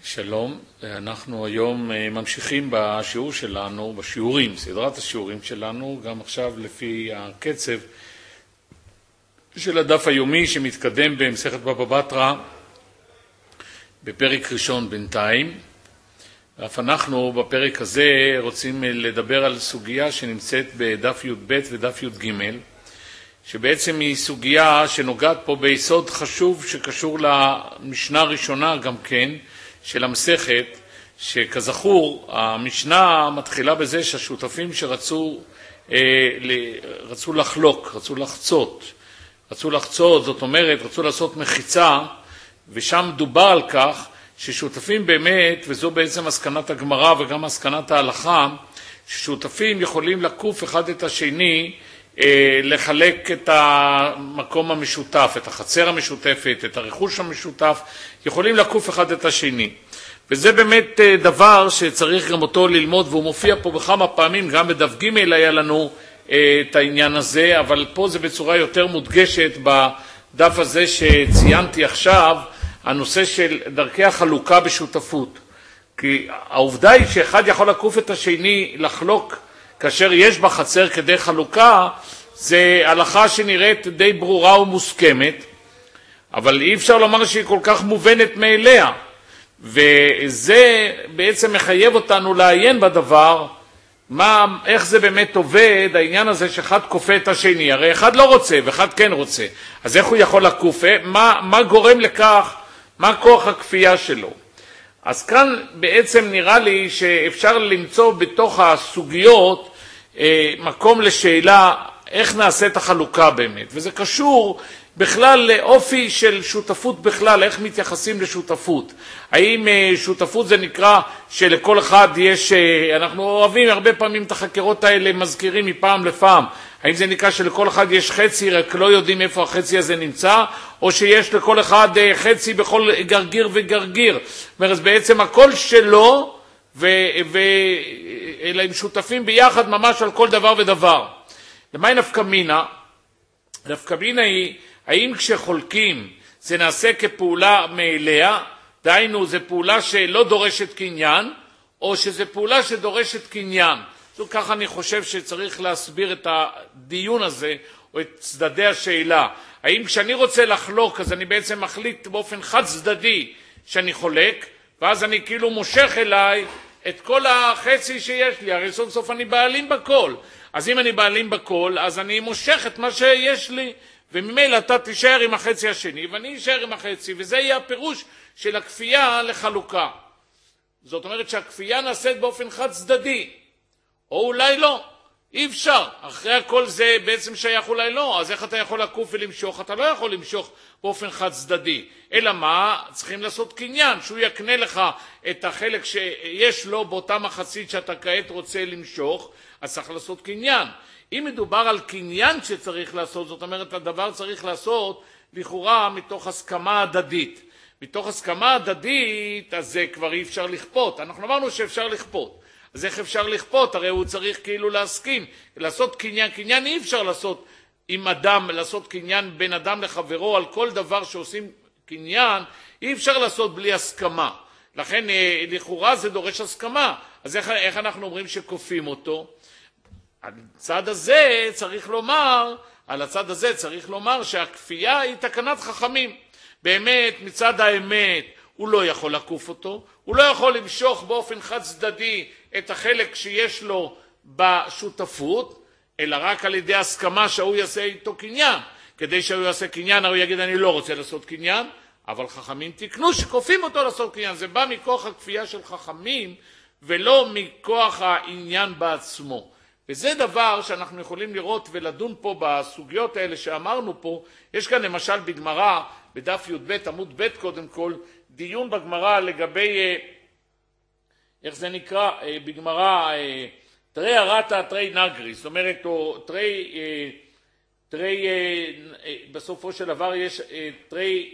שלום, אנחנו היום ממשיכים בשיעור שלנו, בשיעורים, סדרת השיעורים שלנו, גם עכשיו לפי הקצב של הדף היומי שמתקדם במסכת בבא בתרא בפרק ראשון בינתיים. ואף אנחנו בפרק הזה רוצים לדבר על סוגיה שנמצאת בדף י"ב ודף י"ג, שבעצם היא סוגיה שנוגעת פה ביסוד חשוב שקשור למשנה הראשונה גם כן, של המסכת, שכזכור המשנה מתחילה בזה שהשותפים שרצו לחלוק, רצו לחצות, זאת אומרת רצו לעשות מחיצה, ושם דובר על כך ששותפים באמת, וזו בעצם מסקנת הגמרא וגם מסקנת ההלכה, ששותפים יכולים לקוף אחד את השני, לחלק את המקום המשותף, את החצר המשותפת, את הרכוש המשותף, יכולים לקוף אחד את השני. וזה באמת דבר שצריך גם אותו ללמוד, והוא מופיע פה בכמה פעמים, גם בדף ג' היה לנו את העניין הזה, אבל פה זה בצורה יותר מודגשת בדף הזה שציינתי עכשיו, הנושא של דרכי החלוקה בשותפות. כי העובדה היא שאחד יכול לקוף את השני לחלוק, כאשר יש בחצר כדי חלוקה, זה הלכה שנראית די ברורה ומוסכמת, אבל אי אפשר לומר שהיא כל כך מובנת מאליה, וזה בעצם מחייב אותנו לעיין בדבר, איך זה באמת עובד, העניין הזה שאחד כופה את השני, הרי אחד לא רוצה ואחד כן רוצה, אז איך הוא יכול לקוף, מה גורם לכך, מה כוח הכפייה שלו? אז כאן בעצם נראה לי שאפשר למצוא בתוך הסוגיות מקום לשאלה איך נעשית החלוקה באמת, וזה קשור בכלל לאופי של שותפות בכלל, איך מתייחסים לשותפות. האם שותפות זה נקרא שלכל אחד יש, אנחנו אוהבים הרבה פעמים את החקירות האלה, מזכירים מפעם לפעם, האם זה נקרא שלכל אחד יש חצי, רק לא יודעים איפה החצי הזה נמצא, או שיש לכל אחד חצי בכל גרגיר וגרגיר. זאת אומרת, בעצם הכל שלו, אלא הם שותפים ביחד ממש על כל דבר ודבר. למה היא נפקא מינה? נפקא מינה היא, האם כשחולקים זה נעשה כפעולה מאליה, דהיינו זה פעולה שלא דורשת קניין, או שזה פעולה שדורשת קניין. זו ככה אני חושב שצריך להסביר את הדיון הזה, או את צדדי השאלה. האם כשאני רוצה לחלוק, אז אני בעצם מחליט באופן חד צדדי שאני חולק, ואז אני כאילו מושך אליי את כל החצי שיש לי, הרי סוף סוף אני בעלים בכל. אז אם אני בעלים בכל, אז אני מושך את מה שיש לי, וממילא אתה תישאר עם החצי השני, ואני אשאר עם החצי, וזה יהיה הפירוש של הכפייה לחלוקה. זאת אומרת שהכפייה נעשית באופן חד צדדי, או אולי לא. אי אפשר. אחרי הכל זה בעצם שייך אולי לא. אז איך אתה יכול לקוף ולמשוך? אתה לא יכול למשוך באופן חד צדדי. אלא מה? צריכים לעשות קניין, שהוא יקנה לך את החלק שיש לו באותה מחצית שאתה כעת רוצה למשוך, אז צריך לעשות קניין. אם מדובר על קניין שצריך לעשות, זאת אומרת, הדבר צריך לעשות לכאורה מתוך הסכמה הדדית. מתוך הסכמה הדדית, אז זה כבר אי אפשר לכפות. אנחנו אמרנו שאפשר לכפות. אז איך אפשר לכפות? הרי הוא צריך כאילו להסכים, לעשות קניין. קניין אי אפשר לעשות עם אדם, לעשות קניין בין אדם לחברו, על כל דבר שעושים קניין, אי אפשר לעשות בלי הסכמה. לכן לכאורה זה דורש הסכמה. אז איך אנחנו אומרים שכופים אותו? על הצד הזה צריך לומר שהכפייה היא תקנת חכמים. באמת, מצד האמת, הוא לא יכול לקוף אותו, הוא לא יכול למשוך באופן חד צדדי את החלק שיש לו בשותפות, אלא רק על ידי הסכמה שהוא יעשה איתו קניין. כדי שהוא יעשה קניין, הוא יגיד אני לא רוצה לעשות קניין, אבל חכמים תקנו שכופים אותו לעשות קניין. זה בא מכוח הכפייה של חכמים, ולא מכוח העניין בעצמו. וזה דבר שאנחנו יכולים לראות ולדון פה בסוגיות האלה שאמרנו פה. יש כאן למשל בגמרא, בדף י"ב עמוד ב' קודם כל, דיון בגמרא לגבי, איך זה נקרא, בגמרא, תרי הרתא תרי נגרי, זאת אומרת, או בסופו של דבר יש תרי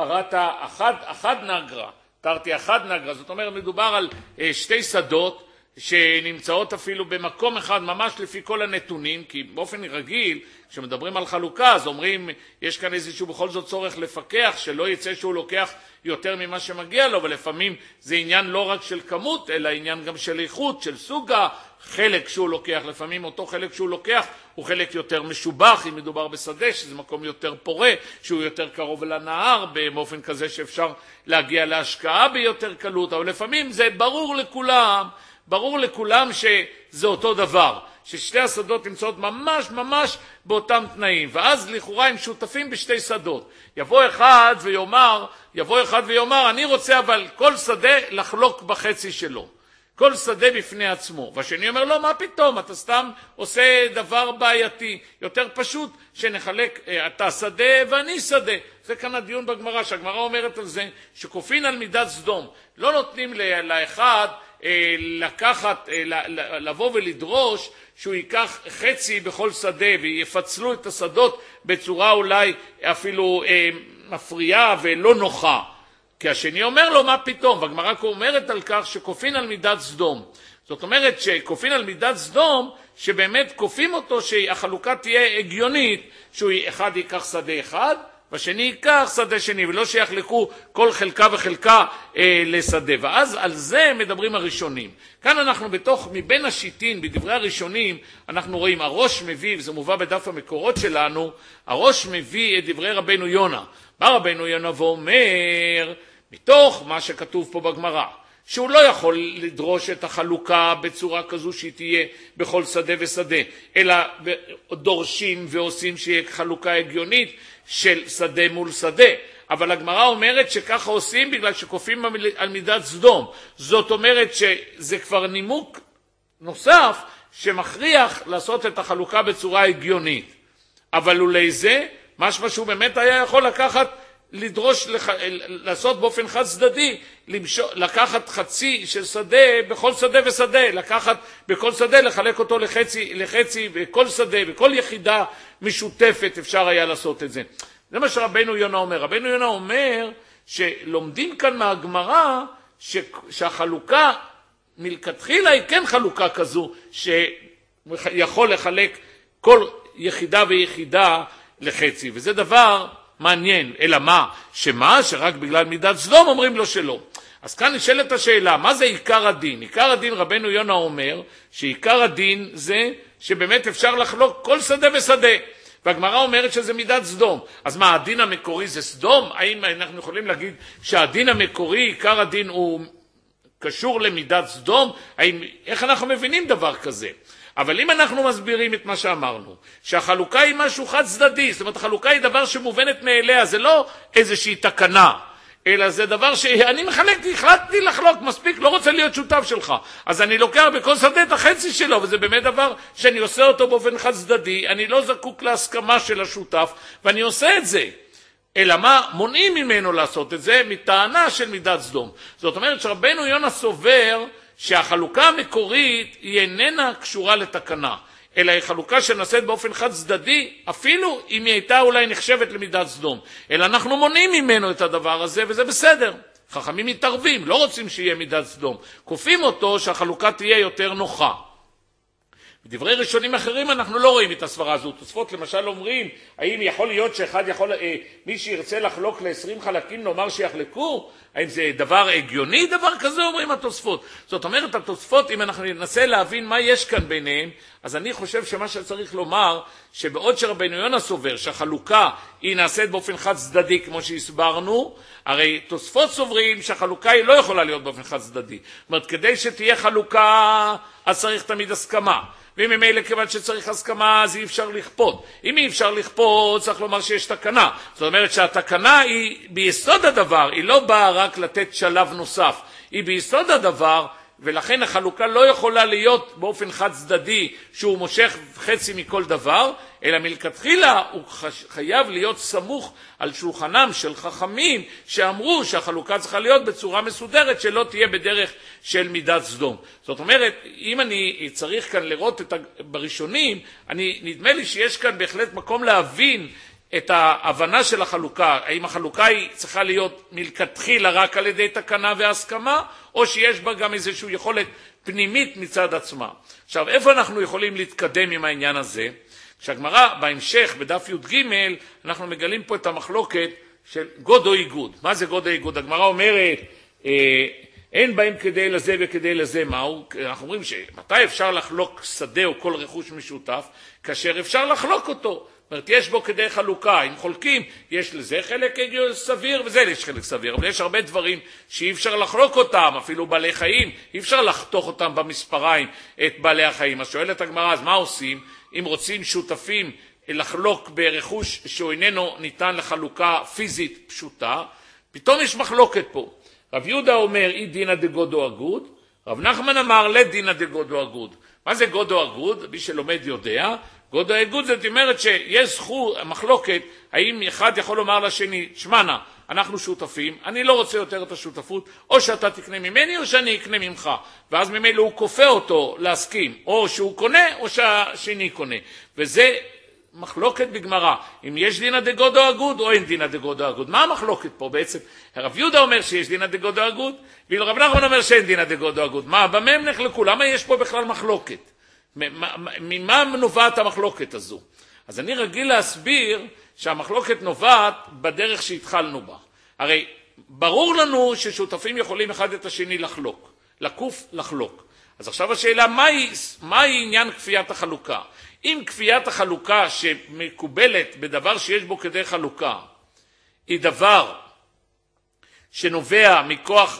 הרתא אחד נגרה, תרתי אחד נגרה, זאת אומרת, מדובר על שתי שדות, שנמצאות אפילו במקום אחד ממש לפי כל הנתונים, כי באופן רגיל כשמדברים על חלוקה אז אומרים יש כאן איזשהו בכל זאת צורך לפקח שלא יצא שהוא לוקח יותר ממה שמגיע לו, ולפעמים זה עניין לא רק של כמות אלא עניין גם של איכות, של סוג החלק שהוא לוקח. לפעמים אותו חלק שהוא לוקח הוא חלק יותר משובח אם מדובר בשדה שזה מקום יותר פורה, שהוא יותר קרוב לנהר באופן כזה שאפשר להגיע להשקעה ביותר קלות, אבל לפעמים זה ברור לכולם שזה אותו דבר, ששתי השדות נמצאות ממש באותם תנאים, ואז לכאורה הם שותפים בשתי שדות. יבוא אחד ויאמר אני רוצה אבל כל שדה לחלוק בחצי שלו, כל שדה בפני עצמו, והשני אומר לא, מה פתאום, אתה סתם עושה דבר בעייתי, יותר פשוט שנחלק, אתה שדה ואני שדה. זה כאן הדיון בגמרא, שהגמרא אומרת על זה שכופין על מידת סדום, לא נותנים לאחד לבוא ולדרוש שהוא ייקח חצי בכל שדה ויפצלו את השדות בצורה אולי אפילו מפריעה ולא נוחה, כי השני אומר לו מה פתאום, והגמרא אומרת על כך שכופין על מידת סדום. זאת אומרת שכופין על מידת סדום שבאמת כופים אותו שהחלוקה תהיה הגיונית, שהוא אחד ייקח שדה אחד והשני ייקח שדה שני, ולא שיחלקו כל חלקה וחלקה לשדה. ואז על זה מדברים הראשונים. כאן אנחנו מבין השיטין, בדברי הראשונים, אנחנו רואים, הראש מביא, וזה מובא בדף המקורות שלנו, הראש מביא את דברי רבנו יונה. בא רבנו יונה ואומר, מתוך מה שכתוב פה בגמרא, שהוא לא יכול לדרוש את החלוקה בצורה כזו שהיא תהיה בכל שדה ושדה, אלא דורשים ועושים שיהיה חלוקה הגיונית של שדה מול שדה. אבל הגמרא אומרת שככה עושים בגלל שכופים על מידת סדום. זאת אומרת שזה כבר נימוק נוסף שמכריח לעשות את החלוקה בצורה הגיונית. אבל אולי זה, משהו שהוא באמת היה יכול לדרוש לעשות באופן חד צדדי, לקחת חצי של שדה בכל שדה ושדה, לקחת בכל שדה לחלק אותו לחצי בכל שדה, בכל יחידה משותפת אפשר היה לעשות את זה. זה מה שרבנו יונה אומר. רבנו יונה אומר שלומדים כאן מהגמרא שהחלוקה מלכתחילה היא כן חלוקה כזו שיכול לחלק כל יחידה ויחידה לחצי, וזה דבר מעניין. אלא מה? שרק בגלל מידת סדום אומרים לו שלא. אז כאן נשאלת השאלה, מה זה עיקר הדין? עיקר הדין, רבנו יונה אומר שעיקר הדין זה שבאמת אפשר לחלוק כל שדה ושדה, והגמרא אומרת שזה מידת סדום. אז מה, הדין המקורי זה סדום? האם אנחנו יכולים להגיד שהדין המקורי, עיקר הדין הוא קשור למידת סדום? איך אנחנו מבינים דבר כזה? אבל אם אנחנו מסבירים את מה שאמרנו, שהחלוקה היא משהו חד צדדי, זאת אומרת החלוקה היא דבר שמובנת מאליה, זה לא איזושהי תקנה, אלא זה דבר שאני החלטתי לחלוק, מספיק, לא רוצה להיות שותף שלך, אז אני לוקח בכל שדה את החצי שלו, וזה באמת דבר שאני עושה אותו באופן חד צדדי, אני לא זקוק להסכמה של השותף, ואני עושה את זה. אלא מה? מונעים ממנו לעשות את זה מטענה של מידת סדום. זאת אומרת שרבנו יונה סובר שהחלוקה המקורית היא איננה קשורה לתקנה, אלא היא חלוקה שנעשית באופן חד צדדי, אפילו אם היא הייתה אולי נחשבת למידת סדום. אלא אנחנו מונעים ממנו את הדבר הזה, וזה בסדר. חכמים מתערבים, לא רוצים שיהיה מידת סדום. כופים אותו שהחלוקה תהיה יותר נוחה. בדברי ראשונים אחרים אנחנו לא רואים את הסברה הזו. תוספות למשל אומרים, האם יכול להיות מי שירצה לחלוק ל-20 חלקים נאמר שיחלקו? האם זה דבר הגיוני, דבר כזה אומרים התוספות? זאת אומרת התוספות, אם אנחנו ננסה להבין מה יש כאן ביניהם, אז אני חושב שמה שצריך לומר, שבעוד שרבנו יונה סובר שהחלוקה היא נעשית באופן חד צדדי כמו שהסברנו, הרי תוספות סוברים שהחלוקה היא לא יכולה להיות באופן חד צדדי. זאת אומרת, כדי שתהיה חלוקה אז צריך תמיד הסכמה. ואם ממילא כיוון שצריך הסכמה אז אי אפשר לכפות. אם אי אפשר לכפות צריך לומר שיש תקנה. זאת אומרת שהתקנה היא ביסוד הדבר, היא לא באה רק לתת שלב נוסף, היא ביסוד הדבר, ולכן החלוקה לא יכולה להיות באופן חד צדדי שהוא מושך חצי מכל דבר, אלא מלכתחילה הוא חייב להיות סמוך על שולחנם של חכמים שאמרו שהחלוקה צריכה להיות בצורה מסודרת שלא תהיה בדרך של מידת סדום. זאת אומרת, אם אני צריך כאן לראות בראשונים, נדמה לי שיש כאן בהחלט מקום להבין את ההבנה של החלוקה, האם החלוקה היא צריכה להיות מלכתחילה רק על ידי תקנה והסכמה, או שיש בה גם איזושהי יכולת פנימית מצד עצמה. עכשיו, איפה אנחנו יכולים להתקדם עם העניין הזה? כשהגמרא בהמשך, בדף י"ג, אנחנו מגלים פה את המחלוקת של גוד או איגוד. מה זה גוד או איגוד? הגמרא אומרת, אין בהם כדי לזה וכדי לזה. מהו? אנחנו אומרים שמתי אפשר לחלוק שדה או כל רכוש משותף? כאשר אפשר לחלוק אותו. זאת אומרת, יש בו כדי חלוקה. אם חולקים, יש לזה חלק סביר וזה יש חלק סביר. אבל יש הרבה דברים שאי אפשר לחלוק אותם, אפילו בעלי חיים. אי אפשר לחתוך אותם במספריים, את בעלי החיים. אז שואלת הגמרא, אז מה עושים? אם רוצים שותפים לחלוק ברכוש שהוא איננו ניתן לחלוקה פיזית פשוטה, פתאום יש מחלוקת פה. רב יהודה אומר, אי דינא דגוד או אגוד, רב נחמן אמר, לדינא דגוד או אגוד. מה זה גוד או אגוד? מי שלומד יודע. גוד או אגוד זאת אומרת שיש זכות, מחלוקת, האם אחד יכול לומר לשני, שמענה, אנחנו שותפים, אני לא רוצה יותר את השותפות, או שאתה תקנה ממני או שאני אקנה ממך, ואז ממילא הוא כופה אותו להסכים, או שהוא קונה או שהשני קונה, וזה מחלוקת בגמרא, אם יש דינא דגוד או אגוד או אין דינא דגוד או אגוד. מה המחלוקת פה בעצם? הרב יהודה אומר שיש דינא דגוד או אגוד, ורב נחמן אומר שאין דינא דגוד או אגוד. מה, במה הם נחלקו? למה יש פה בכלל מחלוקת? ממה נובעת המחלוקת הזו? אז אני רגיל להסביר שהמחלוקת נובעת בדרך שהתחלנו בה. הרי ברור לנו ששותפים יכולים אחד את השני לחלוק, לקוף לחלוק. אז עכשיו השאלה, מהי עניין כפיית החלוקה? אם כפיית החלוקה שמקובלת בדבר שיש בו כדי חלוקה, היא דבר שנובע מכוח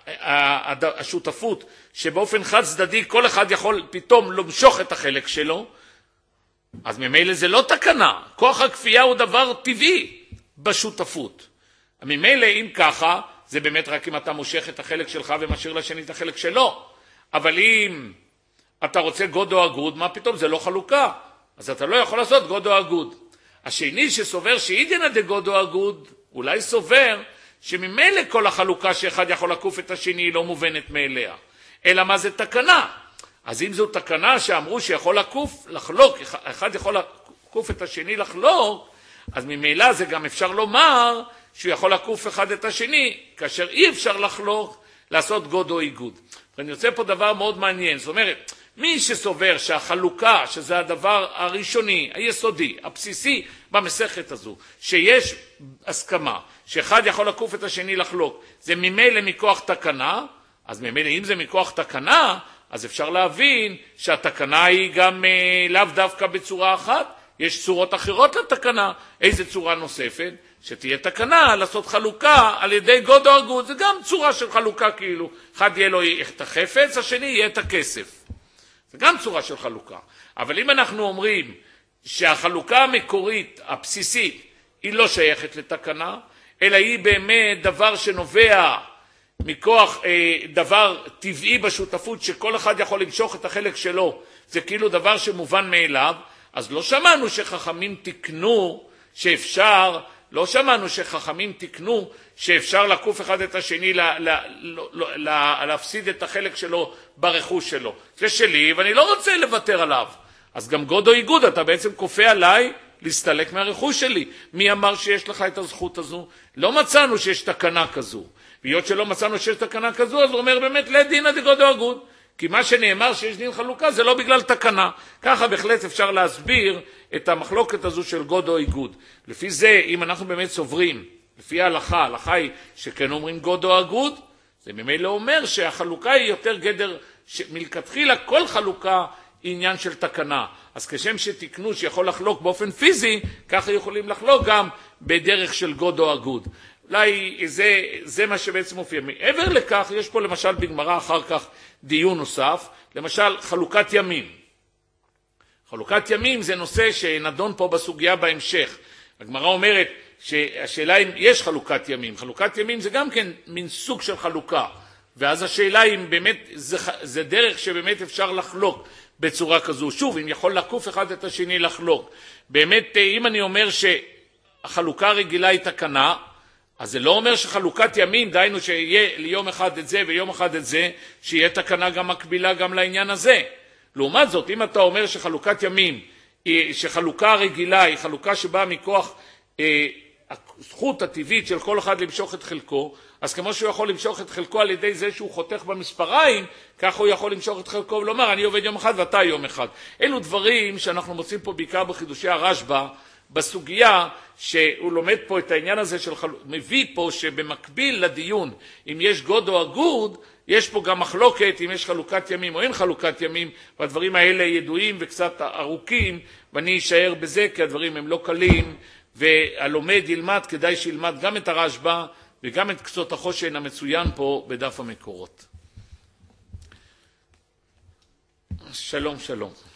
השותפות, שבאופן חד צדדי כל אחד יכול פתאום למשוך את החלק שלו, אז ממילא זה לא תקנה. כוח הכפייה הוא דבר טבעי בשותפות. ממילא אם ככה, זה באמת רק אם אתה מושך את החלק שלך ומשאיר לשני את החלק שלו. אבל אם אתה רוצה גוד או אגוד, מה פתאום? זה לא חלוקה. אז אתה לא יכול לעשות גוד או אגוד. השני שסובר שאי דינא דגוד או אגוד, אולי סובר שממילא כל החלוקה שאחד יכול לקוף את השני היא לא מובנת מאליה. אלא מה זה תקנה? אז אם זו תקנה שאמרו שיכול לחלוק, אחד יכול לקוף את השני לחלוק, אז ממילא זה גם אפשר לומר שהוא יכול לקוף אחד את השני, כאשר אי אפשר לחלוק, לעשות גוד או איגוד. ואני רוצה פה דבר מאוד מעניין, זאת אומרת, מי שסובר שהחלוקה, שזה הדבר הראשוני, היסודי, הבסיסי במסכת הזו, שיש הסכמה, שאחד יכול לקוף את השני לחלוק, זה ממילא מכוח תקנה, אז ממילא אם זה מכוח תקנה, אז אפשר להבין שהתקנה היא גם לאו דווקא בצורה אחת, יש צורות אחרות לתקנה. איזה צורה נוספת? שתהיה תקנה לעשות חלוקה על ידי גוד או אגוד, זה גם צורה של חלוקה כאילו, אחד יהיה לו את החפץ, השני יהיה את הכסף. זה גם צורה של חלוקה. אבל אם אנחנו אומרים שהחלוקה המקורית, הבסיסית, היא לא שייכת לתקנה, אלא היא באמת דבר שנובע מכוח דבר טבעי בשותפות, שכל אחד יכול למשוך את החלק שלו, זה כאילו דבר שמובן מאליו, אז לא שמענו שחכמים תקנו שאפשר, שאפשר לקוף אחד את השני, להפסיד את החלק שלו ברכוש שלו. זה שלי ואני לא רוצה לוותר עליו. אז גם גוד או איגוד, אתה בעצם כופה עליי להסתלק מהרכוש שלי. מי אמר שיש לך את הזכות הזו? לא מצאנו שיש תקנה כזו. והיות שלא מצאנו שיש תקנה כזו, אז הוא אומר באמת לדינא דגוד או אגוד. כי מה שנאמר שיש דין חלוקה זה לא בגלל תקנה. ככה בהחלט אפשר להסביר את המחלוקת הזו של גוד או איגוד. לפי זה, אם אנחנו באמת סוברים, לפי ההלכה היא שכן אומרים גוד או אגוד, זה ממילא אומר שהחלוקה היא יותר גדר, מלכתחילה כל חלוקה היא עניין של תקנה. אז כשם שתקנו שיכול לחלוק באופן פיזי, ככה יכולים לחלוק גם בדרך של גוד או אגוד. אולי זה מה שבעצם מופיע. מעבר לכך, יש פה למשל בגמרא אחר כך דיון נוסף, למשל חלוקת ימים. חלוקת ימים זה נושא שנדון פה בסוגיה בהמשך. הגמרא אומרת שהשאלה אם יש חלוקת ימים. חלוקת ימים זה גם כן מין סוג של חלוקה. ואז השאלה אם באמת זה דרך שבאמת אפשר לחלוק בצורה כזו. שוב, אם יכול לקוף אחד את השני לחלוק. באמת, אם אני אומר שהחלוקה הרגילה היא תקנה, אז זה לא אומר שחלוקת ימים, דהיינו שיהיה ליום אחד את זה ויום אחד את זה, שיהיה תקנה גם מקבילה גם לעניין הזה. לעומת זאת, אם אתה אומר שחלוקת ימים, שחלוקה רגילה היא חלוקה שבאה מכוח הזכות הטבעית של כל אחד למשוך את חלקו, אז כמו שהוא יכול למשוך את חלקו על ידי זה שהוא חותך במספריים, כך הוא יכול למשוך את חלקו ולומר, אני עובד יום אחד ואתה יום אחד. אלו דברים שאנחנו מוצאים פה בעיקר בחידושי הרשב"א, בסוגיה שהוא לומד פה את העניין הזה מביא פה שבמקביל לדיון, אם יש גוד או אגוד, יש פה גם מחלוקת אם יש חלוקת ימים או אין חלוקת ימים, והדברים האלה ידועים וקצת ארוכים, ואני אשאר בזה כי הדברים הם לא קלים, והלומד ילמד, כדאי שילמד גם את הרשב"א וגם את קצות החושן המצוין פה בדף המקורות. שלום שלום.